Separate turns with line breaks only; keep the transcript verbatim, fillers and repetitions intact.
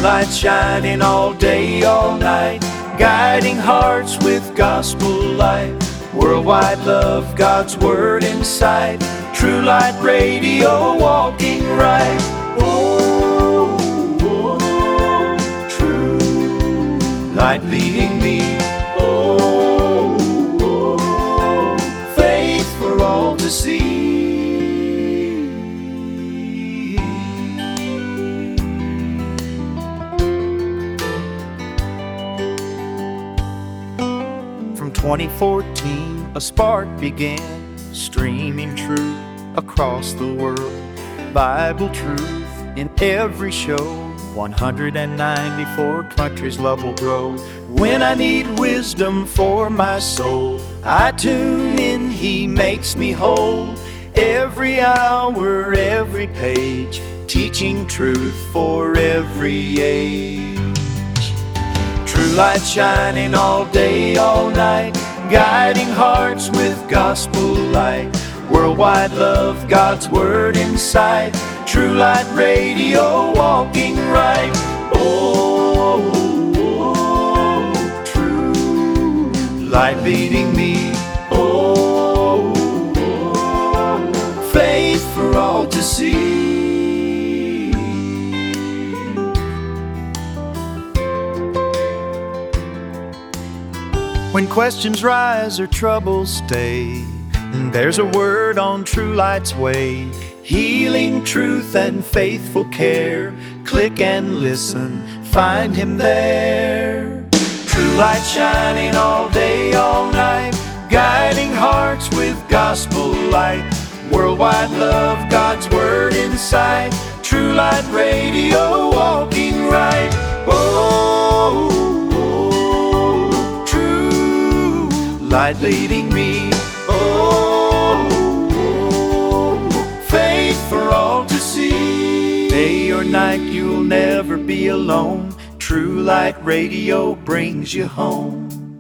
light shining all day, all night, guiding hearts with gospel light. Worldwide love, God's word in sight. True Light Radio, walking right. Oh, oh, true light leading me. Oh, oh, faith for all to see. From twenty fourteen, a spark began, streaming truth across the world. Bible truth in every show. one hundred ninety-four countries love will grow. When I need wisdom for my soul, I tune in, He makes me whole. Every hour, every page, teaching truth for every age. True light shining all day, all night, guiding hearts with gospel light. Worldwide love, God's word in sight. True Light Radio, walking right. Oh, oh, true light leading me. Oh, oh, faith for all to see. When questions rise or troubles stay, there's a word on True Light's way. Healing truth and faithful care. Click and listen, find Him there. True Light shining all day, all night, guiding hearts with gospel light. Worldwide love, God's word in sight. True Light Radio, walking right. Oh, oh, true light leading me. Oh, oh, faith for all to see. Day or night, you'll never be alone. True Light Radio brings you home.